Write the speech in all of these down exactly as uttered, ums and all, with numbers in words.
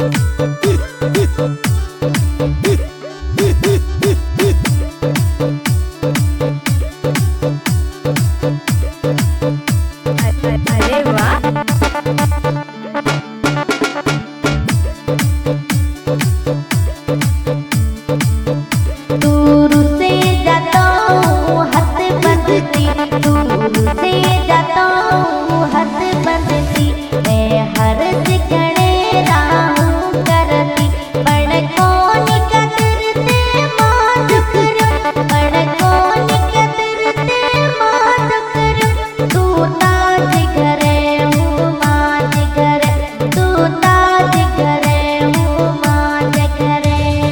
अरे वाह। दूर से जाता हूँ हाथ बंधती, दूर से जाता हूँ हाथ बंधती, मैं हर सिकड़े राहूं करती, पण कौन कदरते माँ दुखरू, पण कौन कदरते माँ दुखरू, तू ताज करे हूँ माज करे, तू ताज करे हूँ माज करे।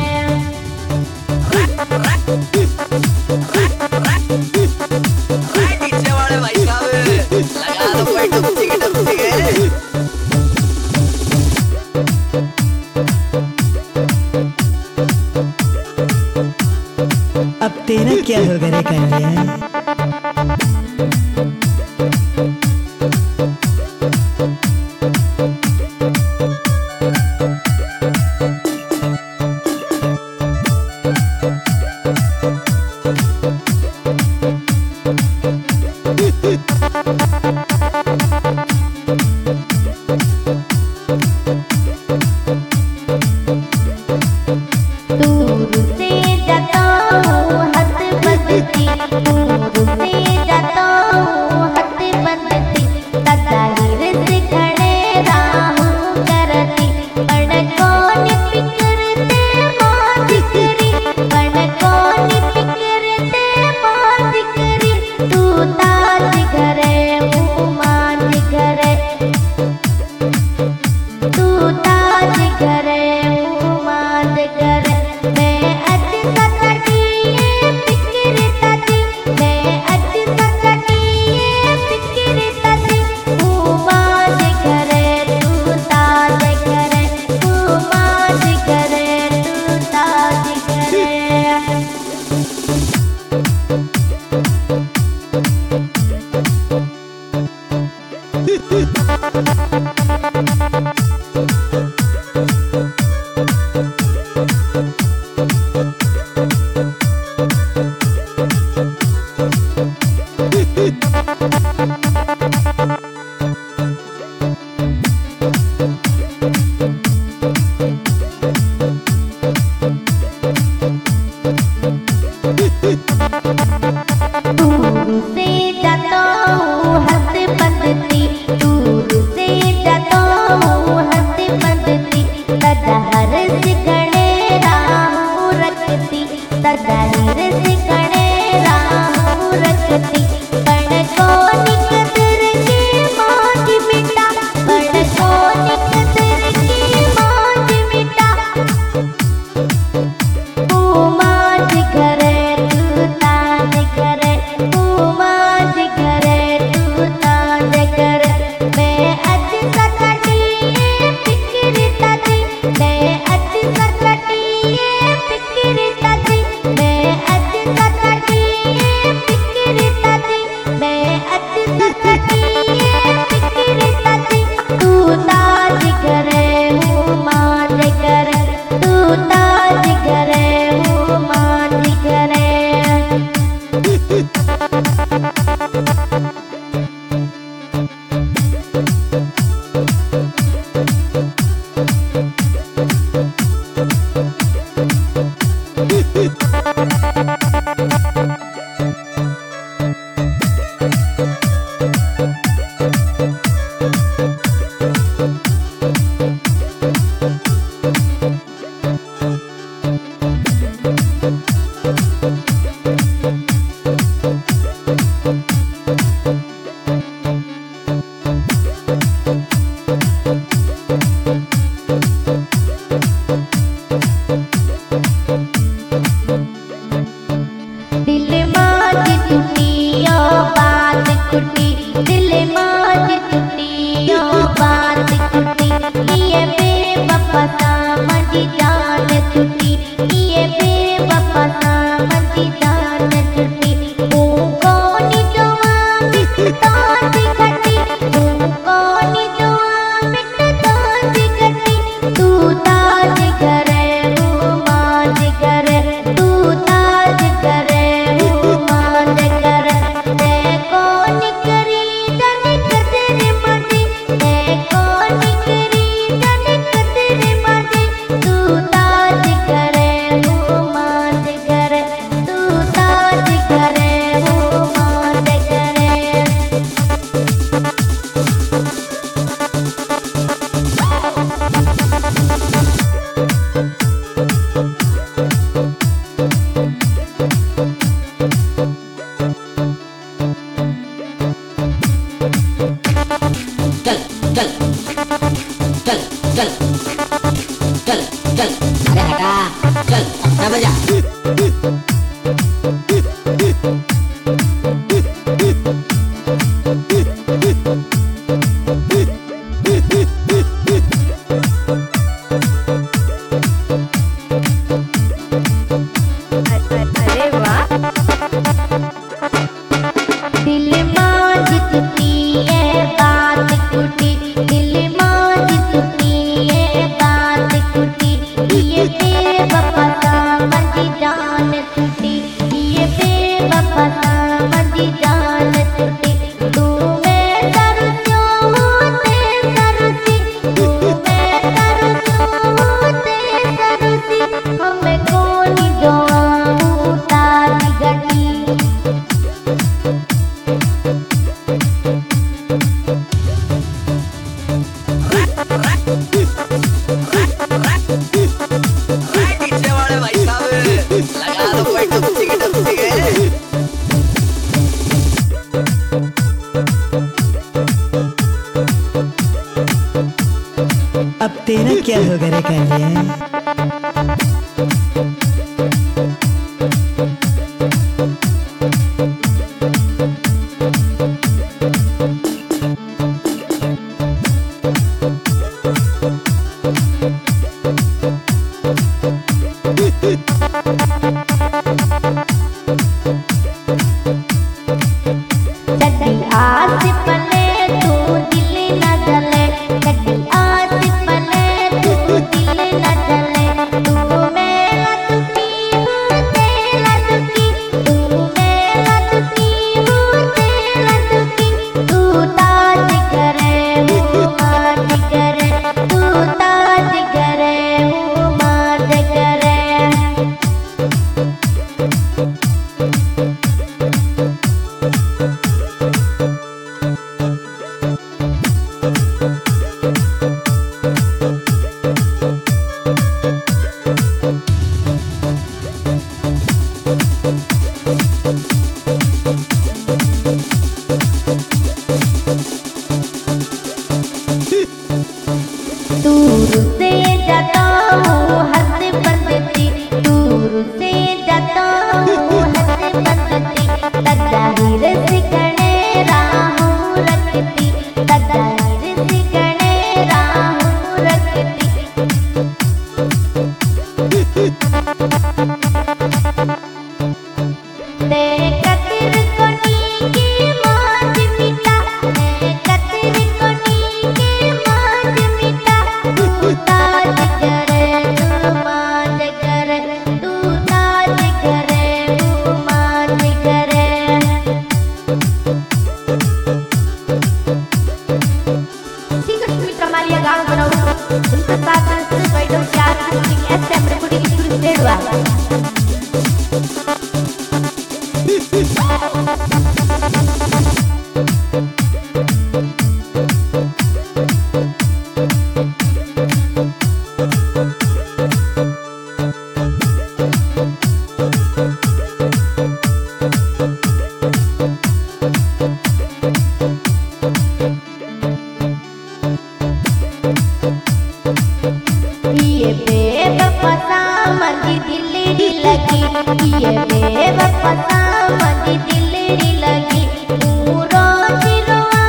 अब तेरा क्या होगा रे कन्हैया? दूर से जाता हूँ हाथ बंधती, दूर से जाता हूँ हाथ बंधती, तजाहिर से खड़े राहूं करती, पण कौन फिक्रते माँ दिकरी, पण कौन फिक्रते माँ दिकरी, तू ताज करे हूँ माज करे, तू ताज करे हूँ माज करे। मैं अज सकती फिक्र तती, मैं अज सकती फिक्र तती, तू माज करे तू ताज करे, तू माज करे तू ताज करे। दूर से जाता हूँ हाथ बंधती, दूर से जाता हूँ हाथ बंधती, तजाहर से खड़े राहूं रखती, तजाहिर से खड़े राहूं रखती, पण कौन कदर की माँज मिटा, पण कौन कदर की माँज मिटा, तू माज करे तू ताज करे, तू माज करे तू ताज करे। मैं अज सकती फिक्र तती, मैं अज सकती फिक्र तती, मैं अज सकती फिक्र तती, मैं अज सकती फिक्र तती, तू ताज करे हूँ माज करे, तू ताज करे हूँ माज करे। दिल माज टूटी ओ बात कुटी, दिल माज टूटी ओ बात कुटी, ये बेवफा समझ जान छुटी, ये बेवफा समझ जान छुटी, तू कौन दुआ बिकता घटी, तू कौन दुआ बिकता घटी, तू चल चल अरे हटा चल अपना बजा। अरे वाह दिल मांझ टूटी ये बात टूटी दिल मांझ टूटी ये बात टूटी ये बेवफा समझ जान टूटी ये बेवफा समझ जान टूटी तू मैं तरसों होते तरसी तू मैं तरसों होते तरसी हमें कौन दुआ उतार गई। अब तेरा क्या होगा रे कालिया? कटी आस पले तू दिल न जले कटी आस पले तू दिल न जले तू मेरा दुखी हूँ तेरा दुखी तू मेरा दुखी हूँ तेरा दुखी तू ताज करे हूँ माज करे तू ताज करे हूँ माज करे। दूर से जाता हूँ हद बंदती दूर से जाता हूँ हद बंदती तजाहिर सिकने राहूं रखती तजाहिर सिकने राहूं रखती। तेरे कतिर कोनी की मौज मिटा तेरे कतिर कोनी की मौज मिटा तू ताज करे तू माज करे तू ताज करे तू माज करे। Sigur Mitra Maria Gaul Banau Berprestasi sesuai dosia Kuning S M Republik Indonesia dua. ये बेवफा समझ दिल डी लगी ये बेवफा समझ दिल डी लगी तू रोज रोज